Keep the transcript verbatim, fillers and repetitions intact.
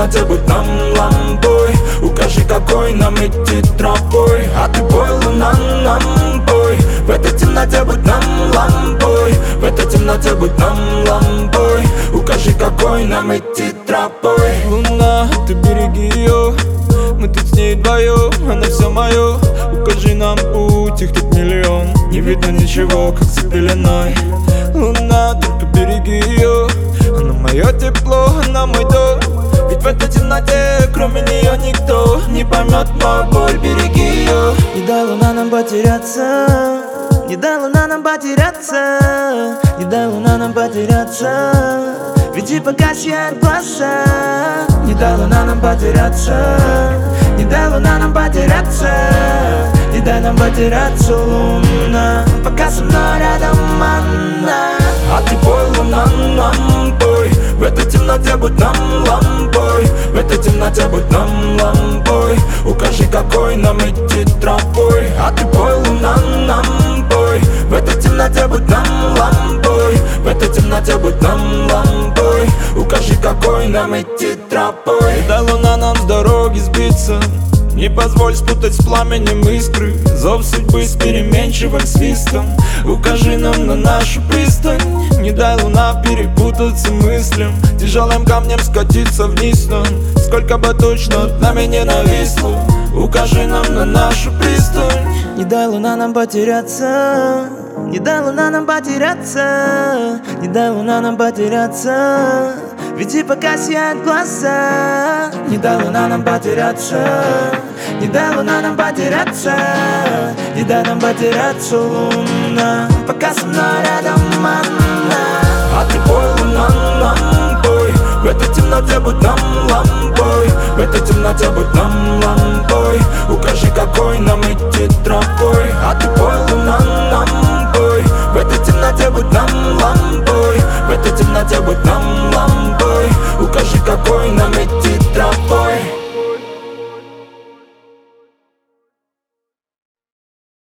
темноте будь нам лампой. Укажи, какой нам идти тропой. А ты пой, луна, нам пой. В этой темноте будь нам лампой. В этой темноте будь нам лампой. Укажи, какой нам идти тропой. Луна, ты береги ее, мы тут с ней вдвоем, она все мое. Укажи нам путь, их тут миллион. Не видно ничего, как за пеленой. Луна, только береги ее, она мое тепло, она мой дом. Ведь в этой темноте, кроме нее, никто не поймет мою боль. Береги ее. Не дай, луна, нам потеряться. Не дай, луна, нам потеряться. Не дай, луна, нам потеряться. Веди, пока сияют глаза. Не дай, луна, нам потеряться. Не дай, луна, нам потеряться. Не дай нам потеряться, луна, пока со мной рядом она. А ты пой, луна, нам пой. В этой темноте будь нам лампой. В этой темноте будь нам лампой. Укажи, какой нам идти тропой. А ты пой, луна, нам пой. В этой темноте будь нам лампой. В этой темноте будь нам лампой. Укажи, какой нам идти тропой. Не дай, луна, нам с дороги сбиться. Не позволь спутать с пламенем искры. Зов судьбы с переменчивым свистом. Укажи нам на нашу пристань. Не дай, луна, перепутаться мыслям. Тяжелым камнем скатиться вниз нам. Сколько бы точно над нами не нависло. Укажи нам на нашу пристань. Не дай, луна, нам потеряться. Не дай, луна, нам потеряться. Не дай, луна, нам потеряться. Веди, пока сияют глаза. Не дай, луна, нам потеряться. Не дай, луна, нам потеряться. Не дай нам потеряться, луна, пока со мной рядом она. А ты пой, луна, нам пой. В этой темноте будь нам лампой. В этой темноте будь нам лампой. Укажи, какой нам идти тропой. А ты пой, луна, нам пой. В этой темноте будь нам лампой. В этой темноте будь нам